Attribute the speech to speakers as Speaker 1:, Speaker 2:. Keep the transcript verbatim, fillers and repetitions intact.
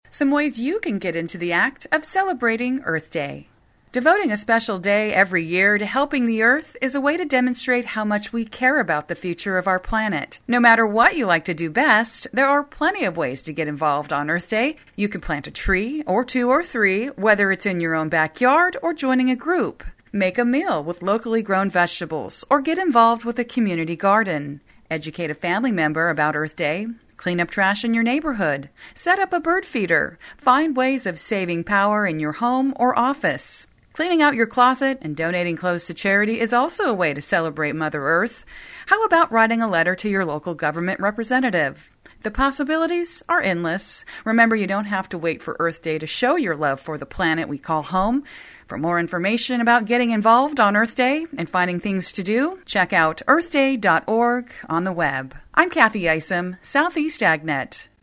Speaker 1: Some ways you can get into the act of celebrating Earth Day. Devoting a special day every year to helping the Earth is a way to demonstrate how much we care about the future of our planet. No matter what you like to do best, there are plenty of ways to get involved on Earth Day. You can plant a tree, or two or three, whether it's in your own backyard or joining a group. Make a meal with locally grown vegetables, or get involved with a community garden. Educate a family member about Earth Day. Clean up trash in your neighborhood. Set up a bird feeder. Find ways of saving power in your home or office. Cleaning out your closet and donating clothes to charity is also a way to celebrate Mother Earth. How about writing a letter to your local government representative? The possibilities are endless. Remember, you don't have to wait for Earth Day to show your love for the planet we call home. For more information about getting involved on Earth Day and finding things to do, check out earth day dot org on the web. I'm Kathy Isom, Southeast AgNet.